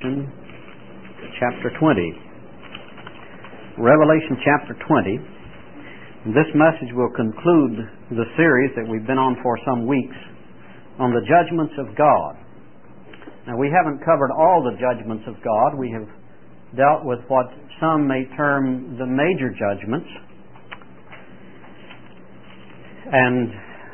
Revelation chapter 20. Revelation chapter 20. This message will conclude the series that we've been on for some weeks on the judgments of God. Now, we haven't covered all the judgments of God. We have dealt with what some may term the major judgments. And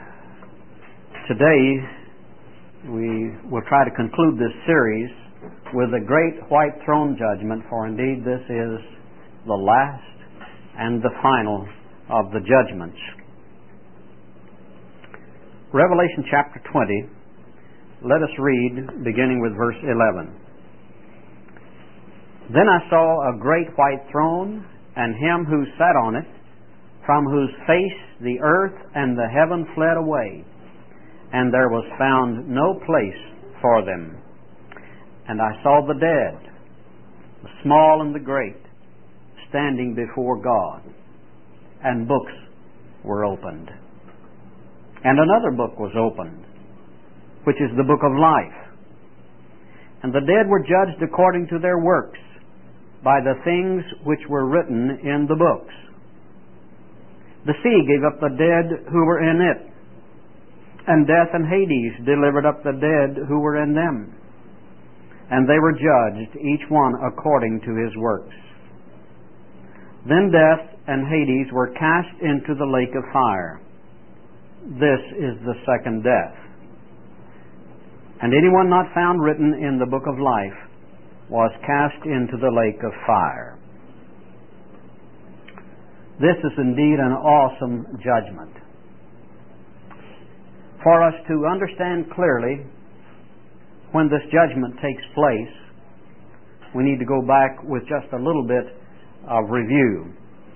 today we will try to conclude this series with the great white throne judgment, for indeed this is the last and the final of the judgments. Revelation chapter 20, let us read beginning with verse 11. Then I saw a great white throne, and him who sat on it, from whose face the earth and the heaven fled away, and there was found no place for them. And I saw the dead, the small and the great, standing before God, and books were opened. And another book was opened, which is the book of life. And the dead were judged according to their works, by the things which were written in the books. The sea gave up the dead who were in it, and death and Hades delivered up the dead who were in them. And they were judged, each one according to his works. Then death and Hades were cast into the lake of fire. This is the second death. And anyone not found written in the book of life was cast into the lake of fire. This is indeed an awesome judgment. For us to understand clearly when this judgment takes place, we need to go back with just a little bit of review.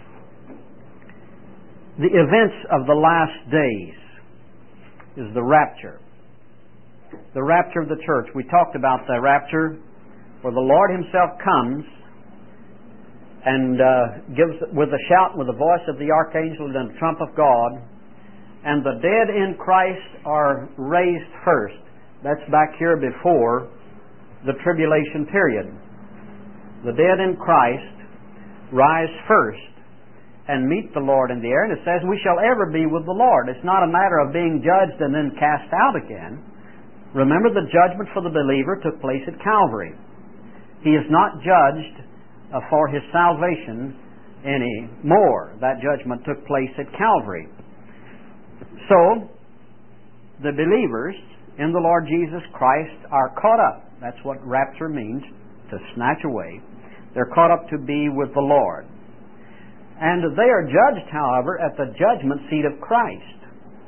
The events of the last days is the rapture. The rapture of the church. We talked about the rapture where the Lord Himself comes and gives with a shout, with the voice of the archangel and the trump of God, and the dead in Christ are raised first. That's back here before the tribulation period. The dead in Christ rise first and meet the Lord in the air, and it says we shall ever be with the Lord. It's not a matter of being judged and then cast out again. Remember, the judgment for the believer took place at Calvary. He is not judged for his salvation anymore. That judgment took place at Calvary. So, the believers in the Lord Jesus Christ are caught up. That's what rapture means, to snatch away. They're caught up to be with the Lord. And they are judged, however, at the judgment seat of Christ.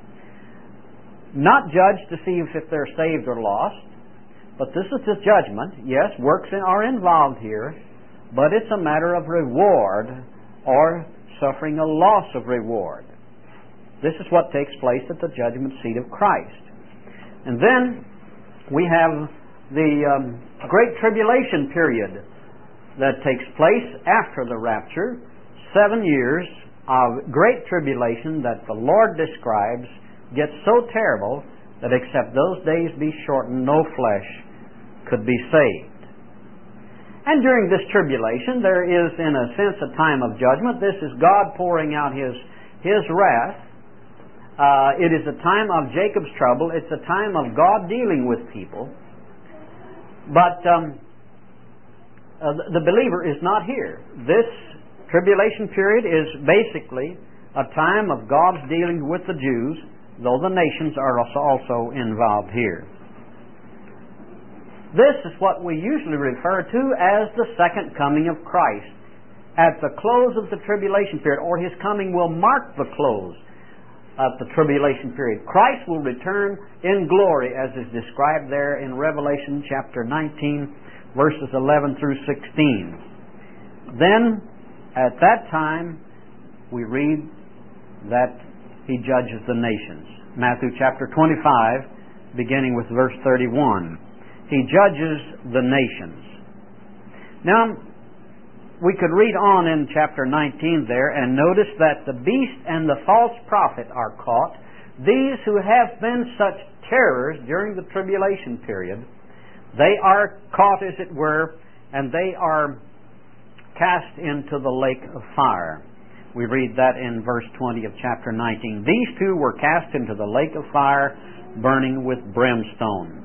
Not judged to see if they're saved or lost, but this is the judgment. Yes, works are involved here, but it's a matter of reward or suffering a loss of reward. This is what takes place at the judgment seat of Christ. And then we have the Great Tribulation period that takes place after the rapture. 7 years of great tribulation that the Lord describes gets so terrible that except those days be shortened, no flesh could be saved. And during this tribulation, there is, in a sense, a time of judgment. This is God pouring out His wrath. It is a time of Jacob's trouble. It's a time of God dealing with people. But the believer is not here. This tribulation period is basically a time of God's dealing with the Jews, though the nations are also involved here. This is what we usually refer to as the second coming of Christ. At the close of the tribulation period, or His coming will mark the close of the tribulation period. Christ will return in glory, as is described there in Revelation chapter 19, verses 11 through 16. Then, at that time, we read that He judges the nations. Matthew chapter 25, beginning with verse 31. He judges the nations. Now, we could read on in chapter 19 there and notice that the beast and the false prophet are caught. These who have been such terrors during the tribulation period, They are caught, as it were, and they are cast into the lake of fire. We read that in verse 20 of chapter 19. These two were cast into the lake of fire, burning with brimstone.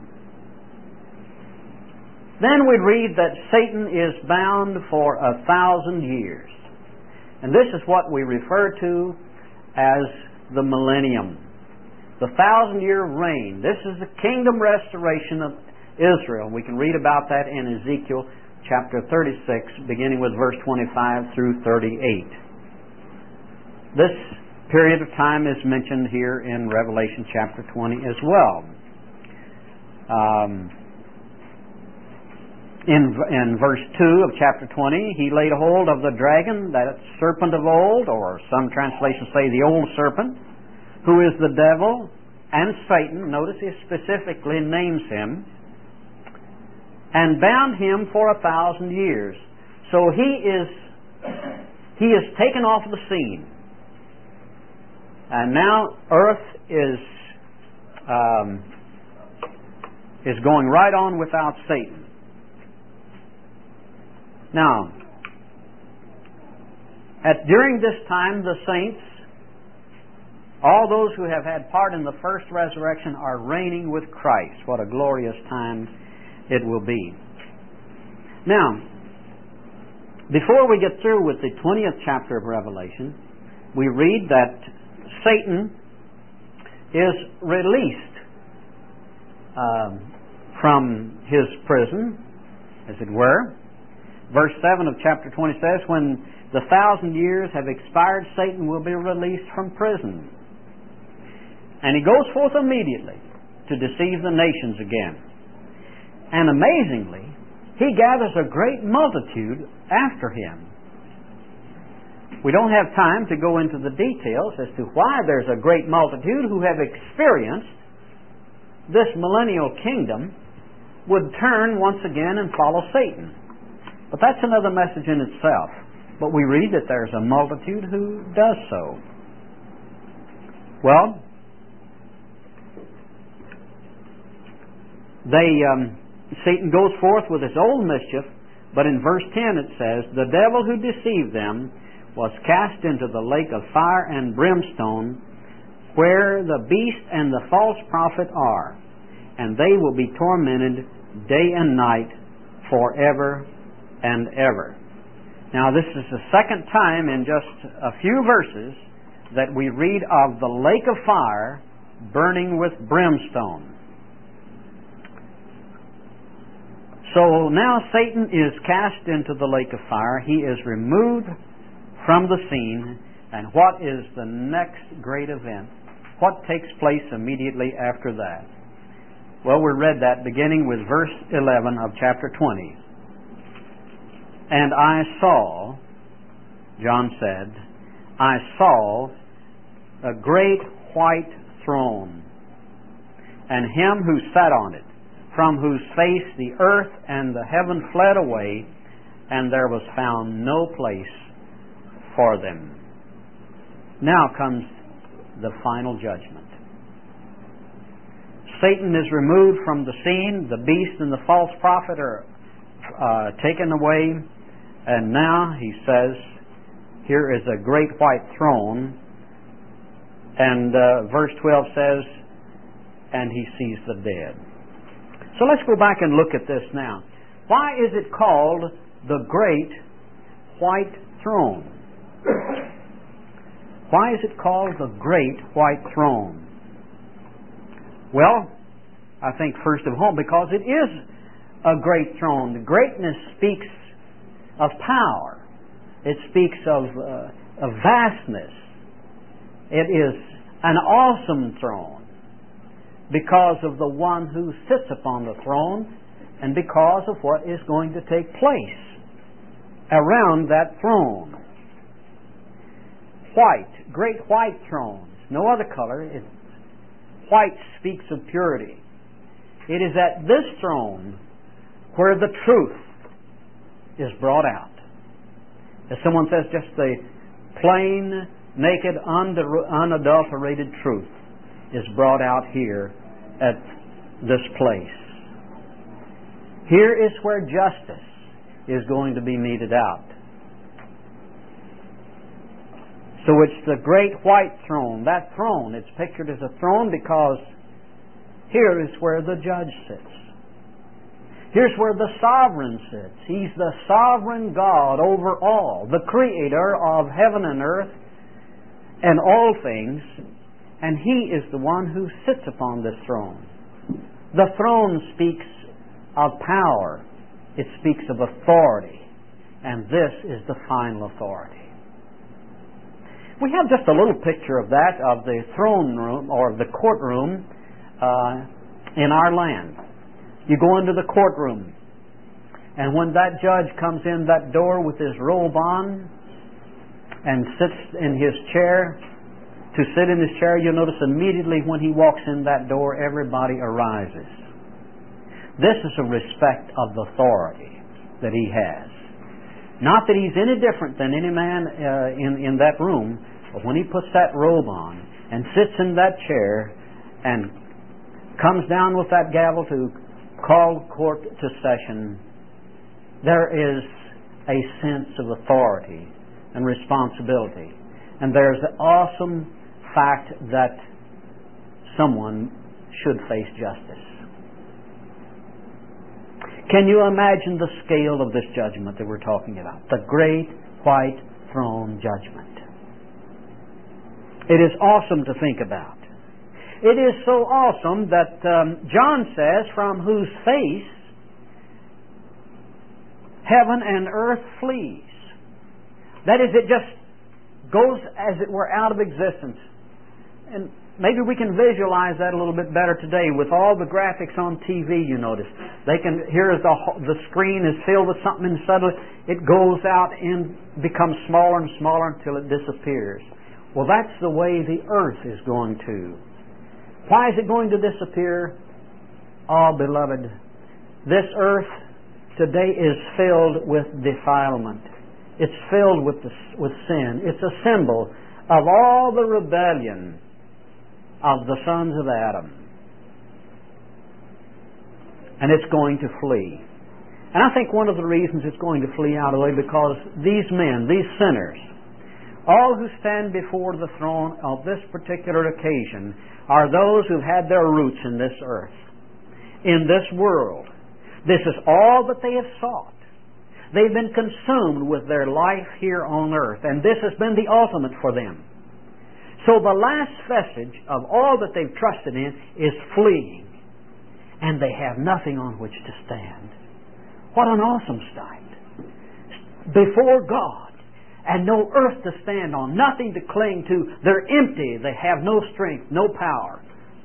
Then we read that Satan is bound for 1,000 years. And this is what we refer to as the millennium. The 1,000-year reign. This is the kingdom restoration of Israel. We can read about that in Ezekiel chapter 36, beginning with verse 25 through 38. This period of time is mentioned here in Revelation chapter 20 as well. In verse 2 of chapter 20, he laid hold of the dragon, that serpent of old, or some translations say the old serpent, who is the devil and Satan. Notice he specifically names him. And bound him for 1,000 years. So he is taken off the scene. And now earth is going right on without Satan. Now, during this time, the saints, all those who have had part in the first resurrection, are reigning with Christ. What a glorious time it will be. Now, before we get through with the 20th chapter of Revelation, we read that Satan is released from his prison, as it were. Verse 7 of chapter 20 says, when the 1,000 years have expired, Satan will be released from prison. And he goes forth immediately to deceive the nations again. And amazingly, he gathers a great multitude after him. We don't have time to go into the details as to why there's a great multitude who have experienced this millennial kingdom would turn once again and follow Satan. But that's another message in itself. But we read that there's a multitude who does so. Well, Satan goes forth with his old mischief, but in verse 10 it says, the devil who deceived them was cast into the lake of fire and brimstone, where the beast and the false prophet are, and they will be tormented day and night forever and ever. Now, this is the second time in just a few verses that we read of the lake of fire burning with brimstone. So now Satan is cast into the lake of fire. He is removed from the scene. And what is the next great event? What takes place immediately after that? Well, we read that beginning with verse 11 of chapter 20. And I saw, John said, I saw a great white throne, and him who sat on it, from whose face the earth and the heaven fled away, and there was found no place for them. Now comes the final judgment. Satan is removed from the scene. The beast and the false prophet are taken away. And now, he says, here is a great white throne. And verse 12 says, and he sees the dead. So let's go back and look at this now. Why is it called the great white throne? Why is it called the great white throne? Well, I think first of all because it is a great throne. The greatness speaks of power. It speaks of vastness. It is an awesome throne because of the one who sits upon the throne and because of what is going to take place around that throne. White, great white thrones, no other color. White speaks of purity. It is at this throne where the truth is brought out. As someone says, just the plain, naked, unadulterated truth is brought out here at this place. Here is where justice is going to be meted out. So it's the great white throne. That throne, it's pictured as a throne because here is where the judge sits. Here's where the sovereign sits. He's the sovereign God over all, the creator of heaven and earth and all things, and He is the one who sits upon this throne. The throne speaks of power. It speaks of authority, and this is the final authority. We have just a little picture of that, of the throne room or the courtroom in our land. You go into the courtroom, and when that judge comes in that door with his robe on and sits in his chair, to sit in his chair, you'll notice immediately when he walks in that door, everybody arises. This is a respect of the authority that he has. Not that he's any different than any man in that room, but when he puts that robe on and sits in that chair and comes down with that gavel to call court to session, there is a sense of authority and responsibility. And there's the awesome fact that someone should face justice. Can you imagine the scale of this judgment that we're talking about? The great white throne judgment. It is awesome to think about. It is so awesome that John says, from whose face heaven and earth flees. That is, it just goes as it were out of existence. And maybe we can visualize that a little bit better today with all the graphics on TV, you notice. Here is the screen is filled with something, and suddenly it goes out and becomes smaller and smaller until it disappears. Well, that's the way the earth is going to. Why is it going to disappear? Oh, beloved, this earth today is filled with defilement. It's filled with sin. It's a symbol of all the rebellion of the sons of Adam. And it's going to flee. And I think one of the reasons it's going to flee out of the way because these men, these sinners, all who stand before the throne of this particular occasion are those who've had their roots in this earth, in this world. This is all that they have sought. They've been consumed with their life here on earth, and this has been the ultimate for them. So the last vestige of all that they've trusted in is fleeing, and they have nothing on which to stand. What an awesome sight. Before God, and no earth to stand on, nothing to cling to. They're empty. They have no strength, no power.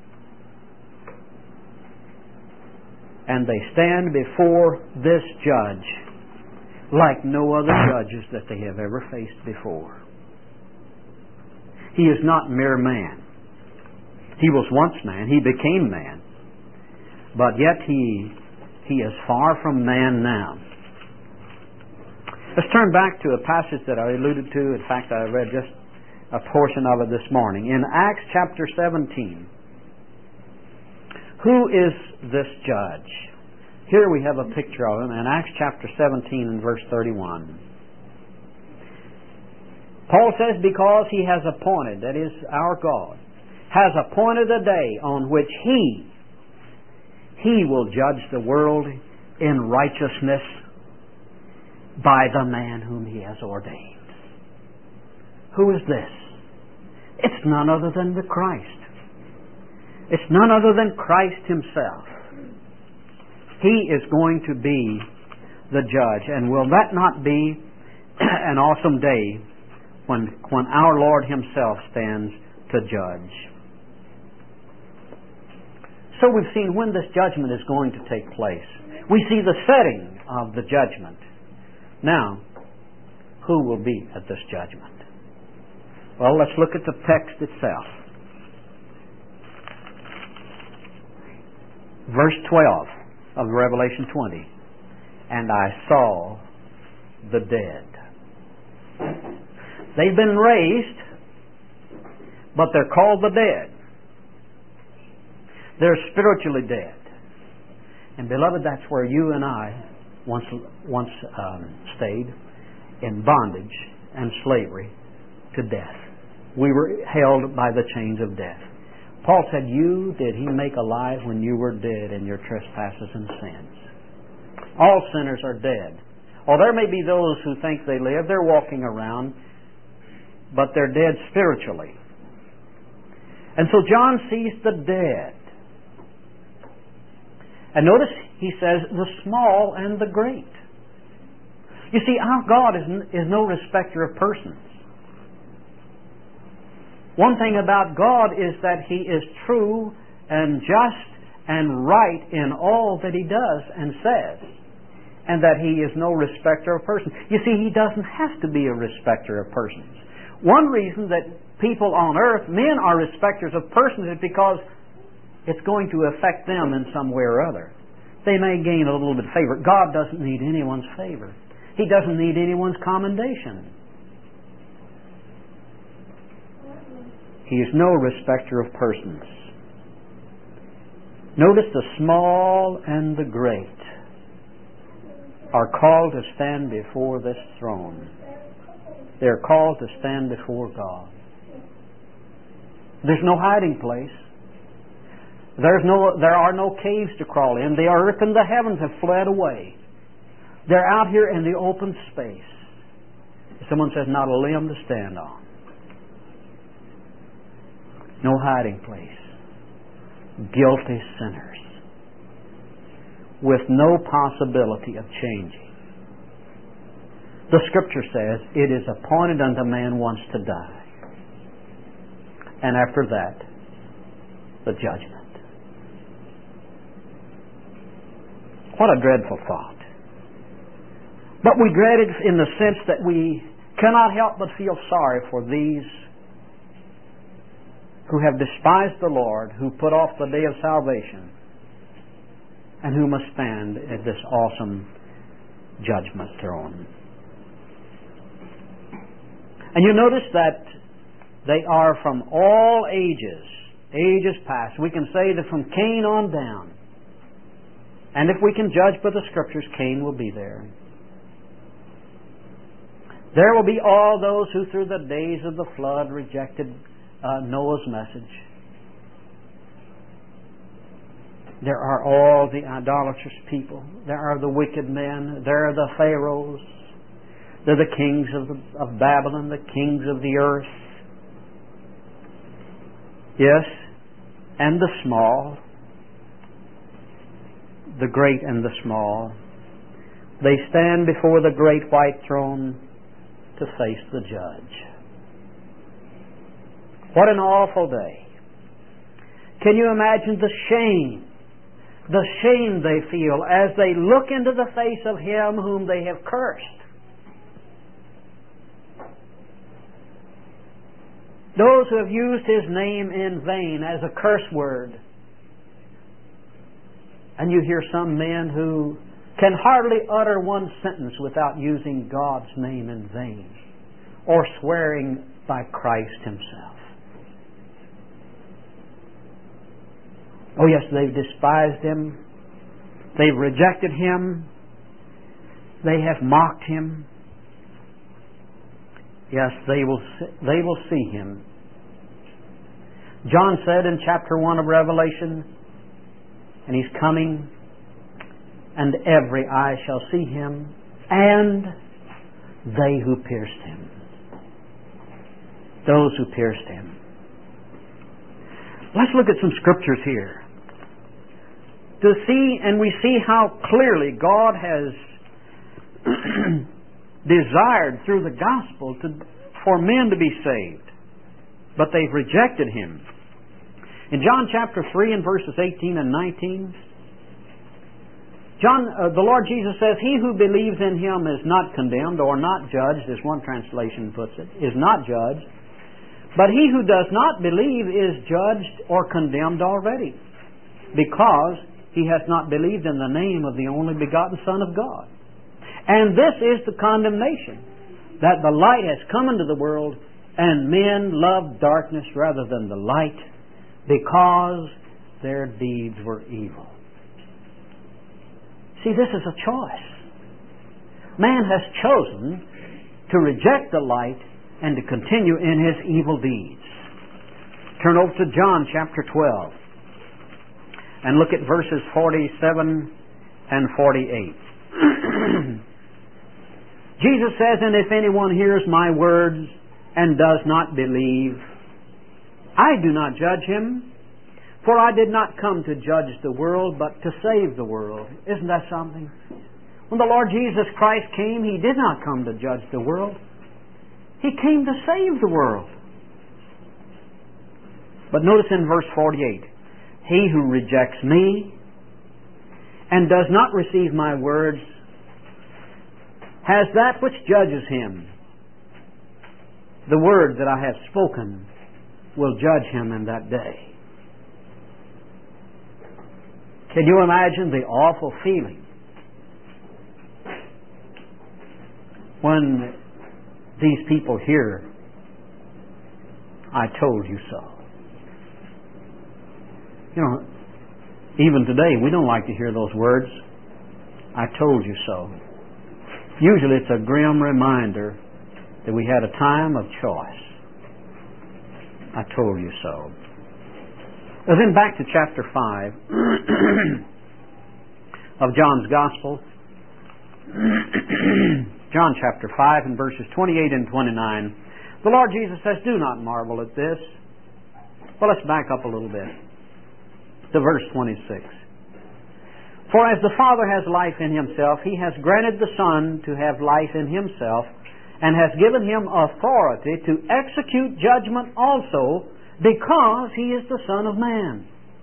And they stand before this judge like no other judges that they have ever faced before. He is not mere man. He was once man. He became man. But yet he is far from man now. Let's turn back to a passage that I alluded to. In fact, I read just a portion of it this morning. In Acts chapter 17, who is this judge? Here we have a picture of him in Acts chapter 17 and verse 31. Paul says, because He has appointed, that is our God, has appointed a day on which He will judge the world in righteousness by the man whom He has ordained. Who is this? It's none other than the Christ. It's none other than Christ Himself. He is going to be the judge. And will that not be an awesome day when our Lord Himself stands to judge? So we've seen when this judgment is going to take place. We see the setting of the judgment. Now, who will be at this judgment? Well, let's look at the text itself. Verse 12 of Revelation 20. And I saw the dead. They've been raised, but they're called the dead. They're spiritually dead. And beloved, that's where you and I once stayed, in bondage and slavery to death. We were held by the chains of death. Paul said, "You did He make alive when you were dead in your trespasses and sins." All sinners are dead. Oh, there may be those who think they live. They're walking around, but they're dead spiritually. And so John sees the dead. And notice he says, the small and the great. You see, our God is no respecter of persons. One thing about God is that He is true and just and right in all that He does and says, and that He is no respecter of persons. You see, He doesn't have to be a respecter of persons. One reason that people on earth, men, are respecters of persons is because it's going to affect them in some way or other. They may gain a little bit of favor. God doesn't need anyone's favor. He doesn't need anyone's commendation. He is no respecter of persons. Notice the small and the great are called to stand before this throne. They're called to stand before God. There's no hiding place. There are no caves to crawl in. The earth and the heavens have fled away. They're out here in the open space. Someone says, not a limb to stand on. No hiding place. Guilty sinners with no possibility of changing. The Scripture says, it is appointed unto man once to die. And after that, the judgment. What a dreadful thought. But we dread it in the sense that we cannot help but feel sorry for these who have despised the Lord, who put off the day of salvation, and who must stand at this awesome judgment throne. And you notice that they are from all ages past. We can say that from Cain on down. And if we can judge by the Scriptures, Cain will be there. There will be all those who through the days of the flood rejected Noah's message. There are all the idolatrous people. There are the wicked men. There are the pharaohs. They're the kings of Babylon, the kings of the earth. Yes, and the small, the great and the small. They stand before the great white throne to face the judge. What an awful day. Can you imagine the shame they feel as they look into the face of Him whom they have cursed? Those who have used His name in vain as a curse word. And you hear some men who can hardly utter one sentence without using God's name in vain or swearing by Christ Himself. Oh yes, they've despised Him. They've rejected Him. They have mocked Him. Yes, they will see Him. John said in chapter 1 of Revelation, and He's coming, and every eye shall see Him, and they who pierced Him. Those who pierced Him. Let's look at some scriptures here to see, and we see how clearly God has desired through the gospel for men to be saved, but they've rejected Him. In John chapter 3 and verses 18 and 19, the Lord Jesus says, "He who believes in Him is not condemned or not judged," as one translation puts it, is not judged. "But he who does not believe is judged or condemned already, because he has not believed in the name of the only begotten Son of God. And this is the condemnation, that the light has come into the world, and men love darkness rather than the light, because their deeds were evil." See, this is a choice. Man has chosen to reject the light and to continue in his evil deeds. Turn over to John chapter 12 and look at verses 47 and 48. Jesus says, "And if anyone hears my words and does not believe, I do not judge him, for I did not come to judge the world, but to save the world." Isn't that something? When the Lord Jesus Christ came, He did not come to judge the world. He came to save the world. But notice in verse 48, "He who rejects me and does not receive my words has that which judges him. The word that I have spoken will judge him in that day." Can you imagine the awful feeling when these people hear, "I told you so"? You know, even today we don't like to hear those words, "I told you so." Usually it's a grim reminder that we had a time of choice. I told you so. Well, then back to chapter 5 of John's Gospel. John chapter 5 and verses 28 and 29. The Lord Jesus says, "Do not marvel at this." Well, let's back up a little bit to verse 26. "For as the Father has life in Himself, He has granted the Son to have life in Himself, and has given Him authority to execute judgment also, because He is the Son of Man.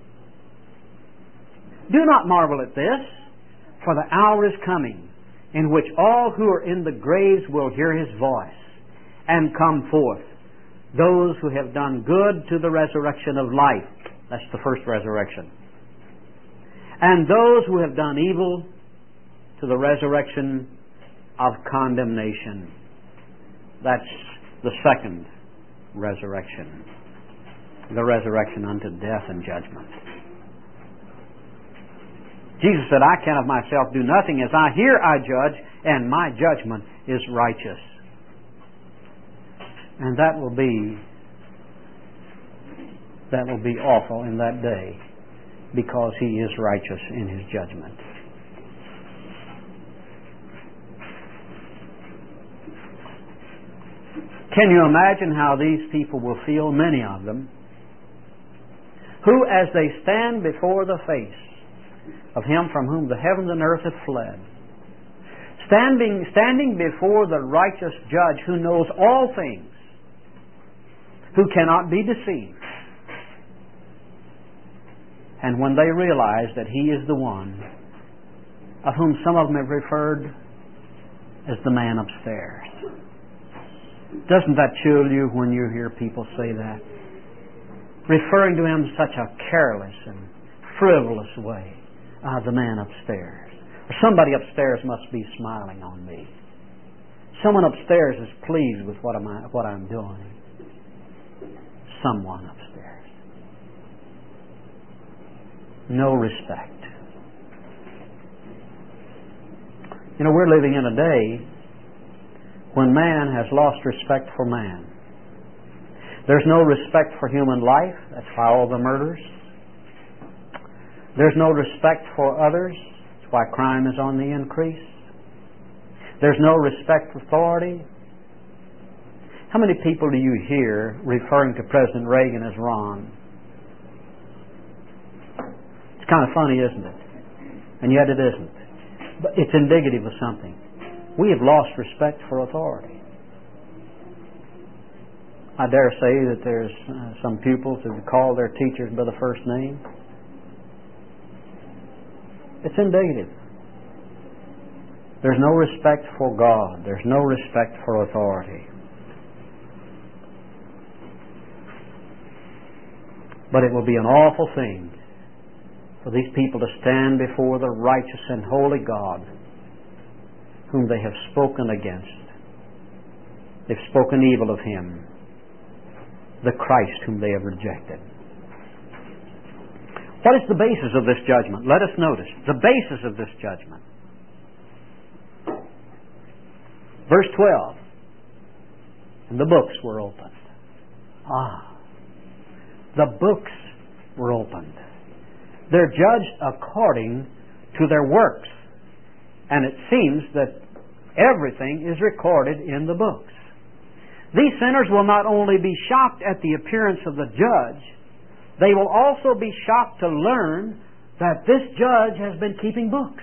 Do not marvel at this, for the hour is coming, in which all who are in the graves will hear His voice, and come forth, those who have done good to the resurrection of life." That's the first resurrection. "And those who have done evil to the resurrection of condemnation." That's the second resurrection. The resurrection unto death and judgment. Jesus said, "I can of myself do nothing. As I hear, I judge, and my judgment is righteous." And that will be awful in that day, because He is righteous in His judgment. Can you imagine how these people will feel, many of them, who, as they stand before the face of Him from whom the heavens and earth have fled, standing before the righteous Judge who knows all things, who cannot be deceived, and when they realize that He is the one of whom some of them have referred as the man upstairs. Doesn't that chill you when you hear people say that? Referring to Him in such a careless and frivolous way. The man upstairs. Or somebody upstairs must be smiling on me. Someone upstairs is pleased with what I'm doing. Someone upstairs. No respect. You know, we're living in a day when man has lost respect for man. There's no respect for human life. That's why all the murders. There's no respect for others. That's why crime is on the increase. There's no respect for authority. How many people do you hear referring to President Reagan as Ron? It's kind of funny, isn't it? And yet it isn't. But it's indicative of something. We have lost respect for authority. I dare say that there's some pupils who call their teachers by the first name. It's indicative. There's no respect for God. There's no respect for authority. But it will be an awful thing for these people to stand before the righteous and holy God whom they have spoken against. They've spoken evil of Him, the Christ whom they have rejected. What is the basis of this judgment? Let us notice the basis of this judgment. Verse 12. And the books were opened. The books were opened. They're judged according to their works. And it seems that everything is recorded in the books. These sinners will not only be shocked at the appearance of the judge, they will also be shocked to learn that this judge has been keeping books.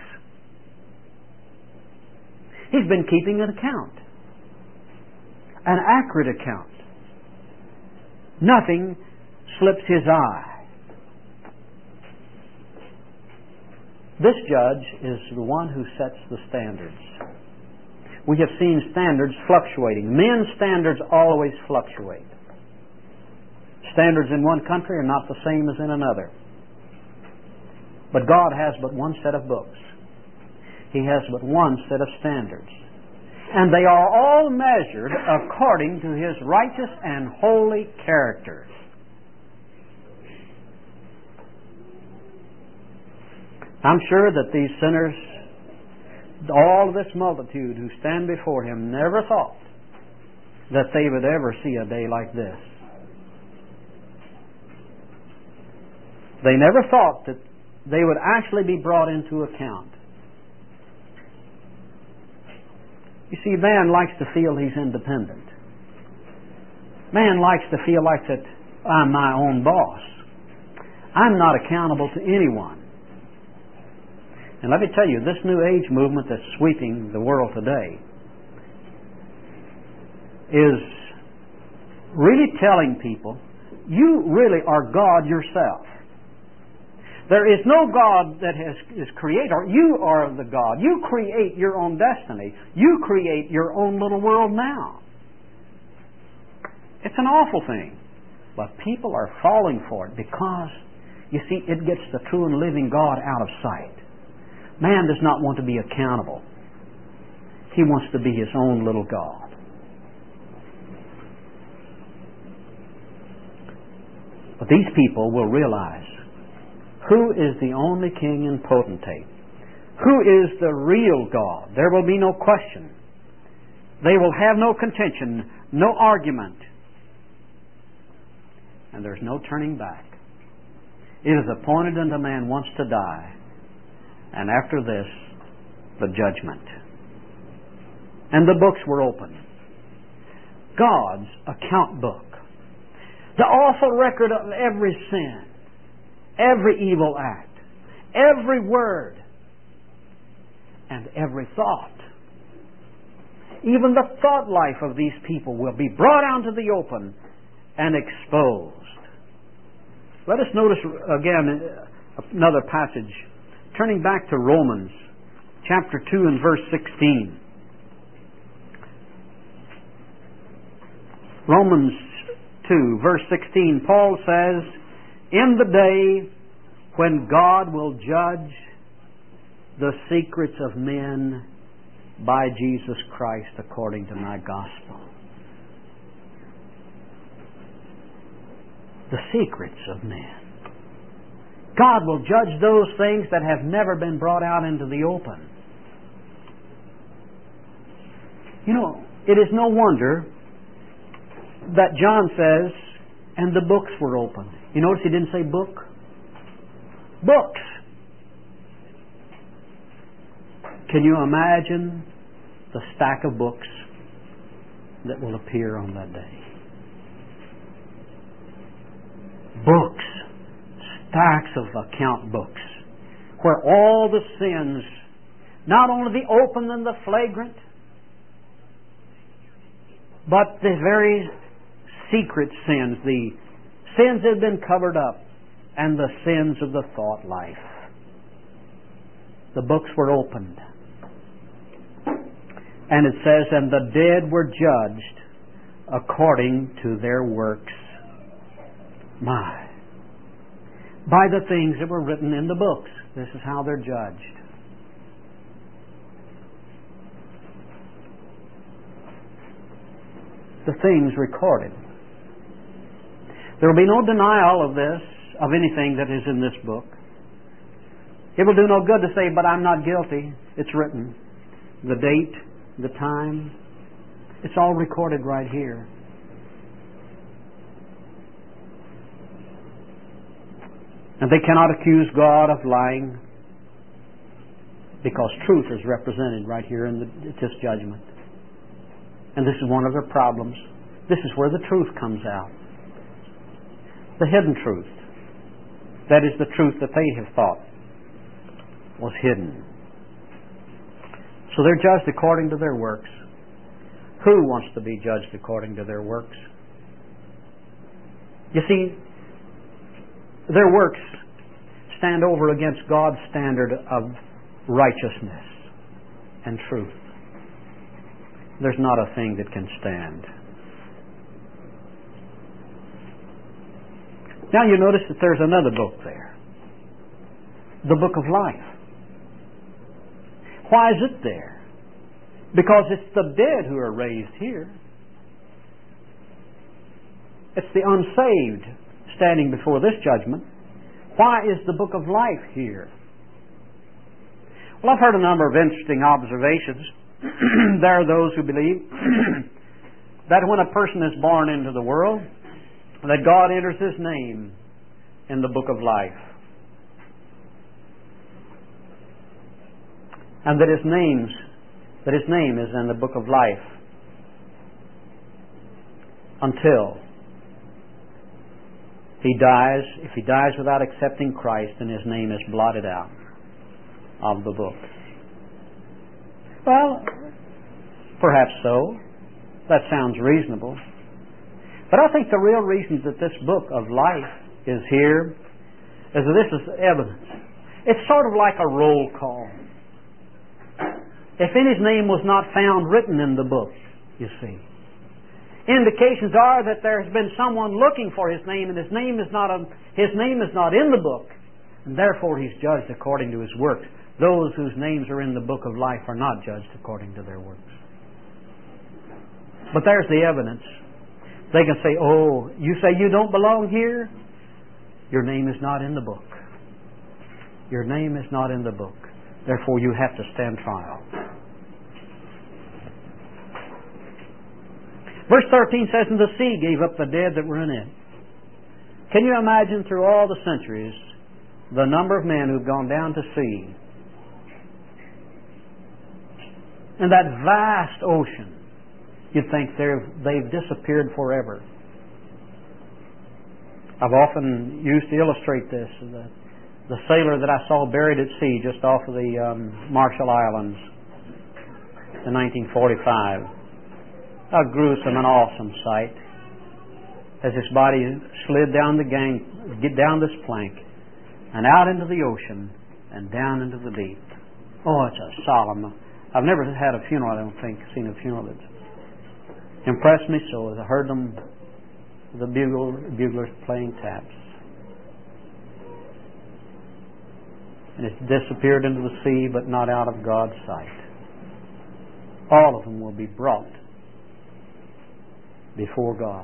He's been keeping an account. An accurate account. Nothing slips his eye. This judge is the one who sets the standards. We have seen standards fluctuating. Men's standards always fluctuate. Standards in one country are not the same as in another. But God has but one set of books. He has but one set of standards. And they are all measured according to His righteous and holy character. I'm sure that these sinners, all this multitude who stand before Him, never thought that they would ever see a day like this. They never thought that they would actually be brought into account. You see, man likes to feel he's independent. Man likes to feel like that I'm my own boss. I'm not accountable to anyone. And let me tell you, this New Age movement that's sweeping the world today is really telling people, you really are God yourself. There is no God that is creator. You are the God. You create your own destiny. You create your own little world now. It's an awful thing. But people are falling for it because, you see, it gets the true and living God out of sight. Man does not want to be accountable. He wants to be his own little God. But these people will realize who is the only king and potentate. Who is the real God? There will be no question. They will have no contention, no argument. And there's no turning back. It is appointed unto man once to die, and after this, the judgment. And the books were opened. God's account book. The awful record of every sin, every evil act, every word, and every thought. Even the thought life of these people will be brought out to the open and exposed. Let us notice again another passage. Turning back to Romans chapter 2 and verse 16. Romans 2 verse 16, Paul says, in the day when God will judge the secrets of men by Jesus Christ according to my gospel. The secrets of men. God will judge those things that have never been brought out into the open. You know, it is no wonder that John says, and the books were opened. You notice he didn't say book? Books. Can you imagine the stack of books that will appear on that day? Books. Stacks of account books where all the sins, not only the open and the flagrant, but the very secret sins, the sins that have been covered up, and the sins of the thought life. The books were opened. And it says, and the dead were judged according to their works. By the things that were written in the books. This is how they're judged. The things recorded. There will be no denial of this of anything that is in this book. It will do no good to say, but I'm not guilty. It's written. The date, the time, it's all recorded right here. And they cannot accuse God of lying because truth is represented right here in this judgment. And this is one of their problems. This is where the truth comes out. The hidden truth. That is the truth that they have thought was hidden. So they're judged according to their works. Who wants to be judged according to their works? You see, their works stand over against God's standard of righteousness and truth. There's not a thing that can stand. Now you notice that there's another book there. The book of life. Why is it there? Because it's the dead who are raised here. It's the unsaved standing before this judgment. Why is the book of life here? Well, I've heard a number of interesting observations. There are those who believe that when a person is born into the world, that God enters his name in the book of life. And that his name is in the book of life until he dies. If he dies without accepting Christ, then his name is blotted out of the book. Well, perhaps so. That sounds reasonable. But I think the real reason that this book of life is here is that this is evidence. It's sort of like a roll call. If any's name was not found written in the book, you see. Indications are that there has been someone looking for his name, and his name is not in the book, and therefore he's judged according to his works. Those whose names are in the book of life are not judged according to their works. But there's the evidence. They can say, oh, you say you don't belong here? Your name is not in the book. Your name is not in the book. Therefore, you have to stand trial. Verse 13 says, and the sea gave up the dead that were in it. Can you imagine through all the centuries the number of men who've gone down to sea? In that vast ocean, you'd think they've disappeared forever. I've often used to illustrate this. The sailor that I saw buried at sea just off of the Marshall Islands in 1945. A gruesome and awesome sight as his body slid down down this plank and out into the ocean and down into the deep. Oh, it's a solemn. I've never had a funeral, I don't think, seen a funeral that's impressed me so as I heard them, the buglers playing taps. And it's disappeared into the sea, but not out of God's sight. All of them will be brought before God.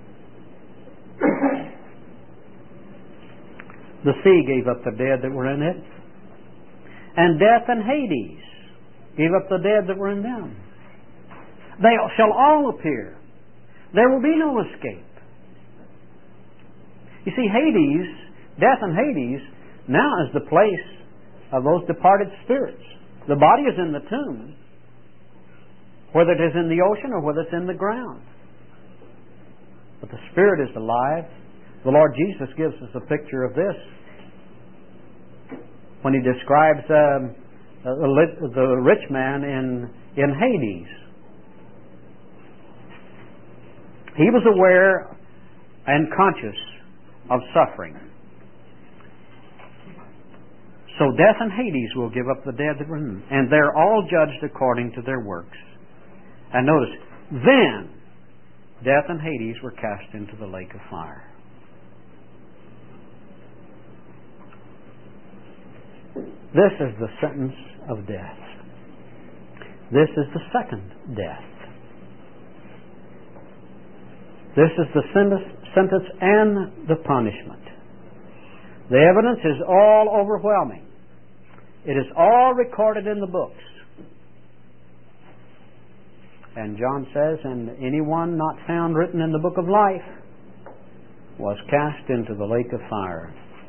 The sea gave up the dead that were in it, and death and Hades gave up the dead that were in them. They shall all appear. There will be no escape. You see, Hades, death and Hades, now is the place of those departed spirits. The body is in the tomb, whether it is in the ocean or whether it's in the ground. But the spirit is alive. The Lord Jesus gives us a picture of this when He describes the rich man in Hades. He was aware and conscious of suffering. So death and Hades will give up the dead that were in them. And they're all judged according to their works. And notice, then death and Hades were cast into the lake of fire. This is the sentence of death. This is the second death. This is the sentence and the punishment. The evidence is all overwhelming. It is all recorded in the books. And John says, and anyone not found written in the book of life was cast into the lake of fire.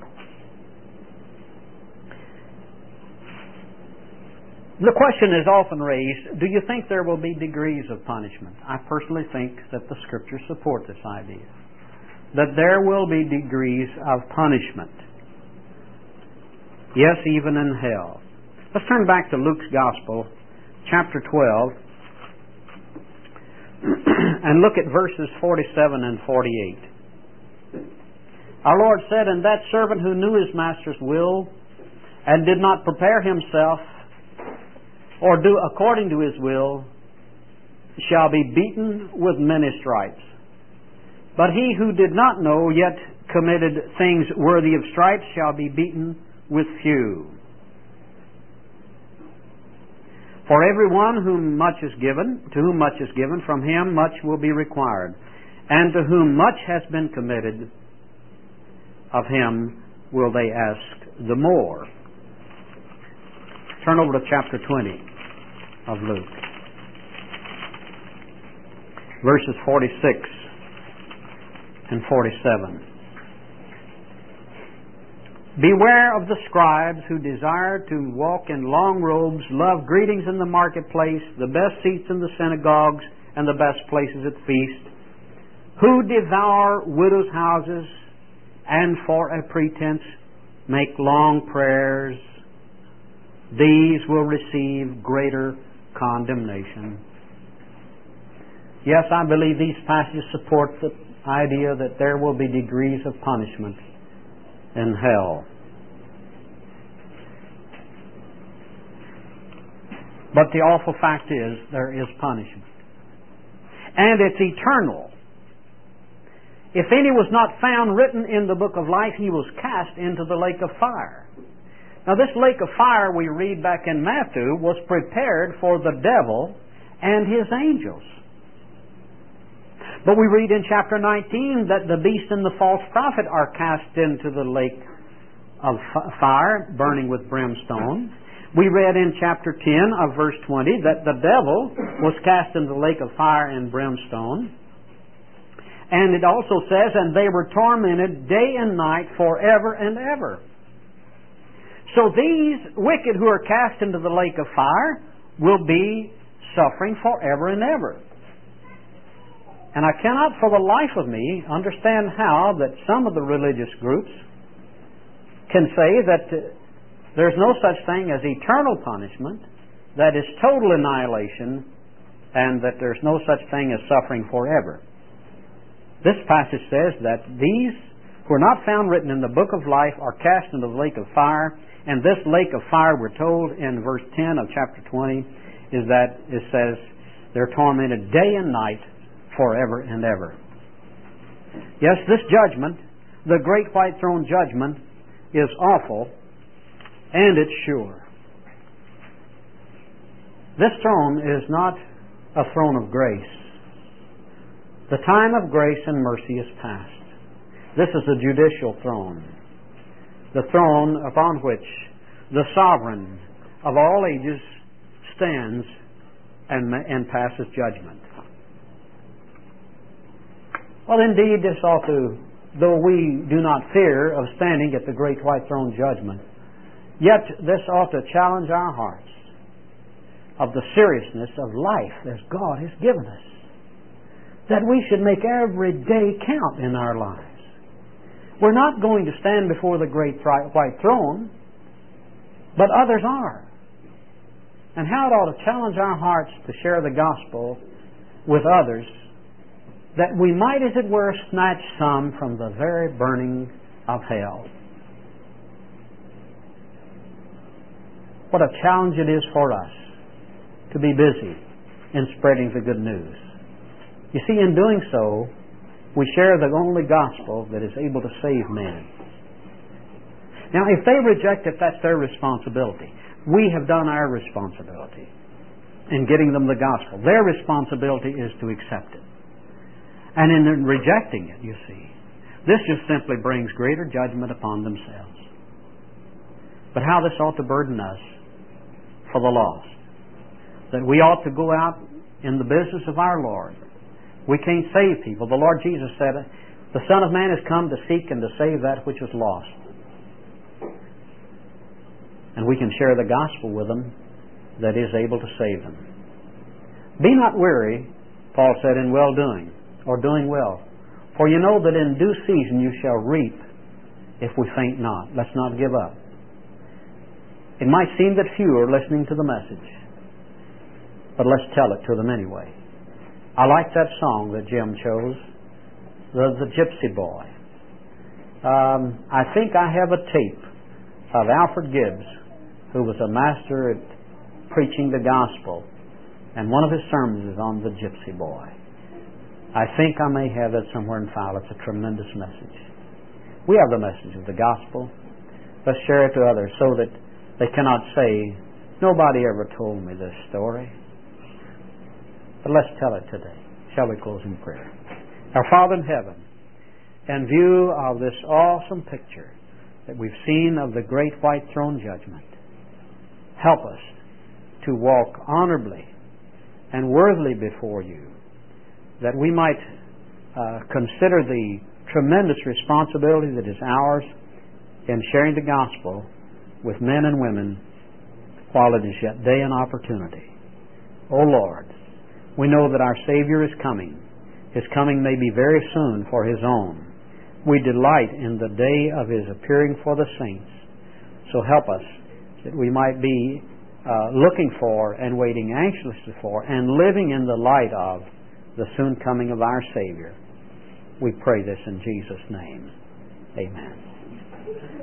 The question is often raised, do you think there will be degrees of punishment? I personally think that the Scriptures support this idea, that there will be degrees of punishment. Yes, even in hell. Let's turn back to Luke's Gospel, chapter 12, and look at verses 47 and 48. Our Lord said, and that servant who knew his master's will and did not prepare himself or do according to his will shall be beaten with many stripes. But he who did not know yet committed things worthy of stripes shall be beaten with few. For everyone whom much is given, to whom much is given, from him much will be required. And to whom much has been committed, of him will they ask the more. Turn over to chapter 20 of Luke. Verses 46 and 47. Beware of the scribes who desire to walk in long robes, love greetings in the marketplace, the best seats in the synagogues, and the best places at feast, who devour widows' houses, and for a pretense make long prayers. These will receive greater condemnation. Yes, I believe these passages support the idea that there will be degrees of punishment in hell. But the awful fact is, there is punishment. And it's eternal. If any was not found written in the book of life, he was cast into the lake of fire. Now this lake of fire we read back in Matthew was prepared for the devil and his angels. But we read in chapter 19 that the beast and the false prophet are cast into the lake of fire, burning with brimstone. We read in chapter 10 of verse 20 that the devil was cast into the lake of fire and brimstone. And it also says, and they were tormented day and night forever and ever. So these wicked who are cast into the lake of fire will be suffering forever and ever. And I cannot for the life of me understand how that some of the religious groups can say that there's no such thing as eternal punishment, that is total annihilation, and that there's no such thing as suffering forever. This passage says that these who are not found written in the book of life are cast into the lake of fire, and this lake of fire, we're told in verse 10 of chapter 20, is that it says they're tormented day and night forever and ever. Yes, this judgment, the great white throne judgment, is awful, and it's sure. This throne is not a throne of grace. The time of grace and mercy is past. This is a judicial throne, the throne upon which the sovereign of all ages stands and passes judgment. Well, indeed, this ought to, though we do not fear of standing at the great white throne judgment, yet this ought to challenge our hearts of the seriousness of life as God has given us, that we should make every day count in our lives. We're not going to stand before the great white throne, but others are. And how it ought to challenge our hearts to share the gospel with others, that we might, as it were, snatch some from the very burning of hell. What a challenge it is for us to be busy in spreading the good news. You see, in doing so, we share the only gospel that is able to save men. Now, if they reject it, that's their responsibility. We have done our responsibility in getting them the gospel. Their responsibility is to accept it. And in rejecting it, you see, This just simply brings greater judgment upon themselves. But how this ought to burden us for the lost. That we ought to go out in the business of our Lord. We can't save people. The Lord Jesus said, the Son of Man has come to seek and to save that which was lost. And we can share the gospel with them that is able to save them. Be not weary, Paul said, in well-doing, or doing well. For you know that in due season you shall reap if we faint not. Let's not give up. It might seem that few are listening to the message, but let's tell it to them anyway. I like that song that Jim chose, the Gypsy Boy. I think I have a tape of Alfred Gibbs, who was a master at preaching the gospel, and one of his sermons is on the Gypsy Boy. I think I may have that somewhere in file. It's a tremendous message. We have the message of the gospel. Let's share it to others so that they cannot say, nobody ever told me this story. But let's tell it today. Shall we close in prayer? Our Father in heaven, in view of this awesome picture that we've seen of the great white throne judgment, help us to walk honorably and worthily before you, that we might consider the tremendous responsibility that is ours in sharing the gospel with men and women while it is yet day and opportunity. O Lord, we know that our Savior is coming. His coming may be very soon for His own. We delight in the day of His appearing for the saints. So help us that we might be looking for and waiting anxiously for and living in the light of the soon coming of our Savior. We pray this in Jesus' name. Amen.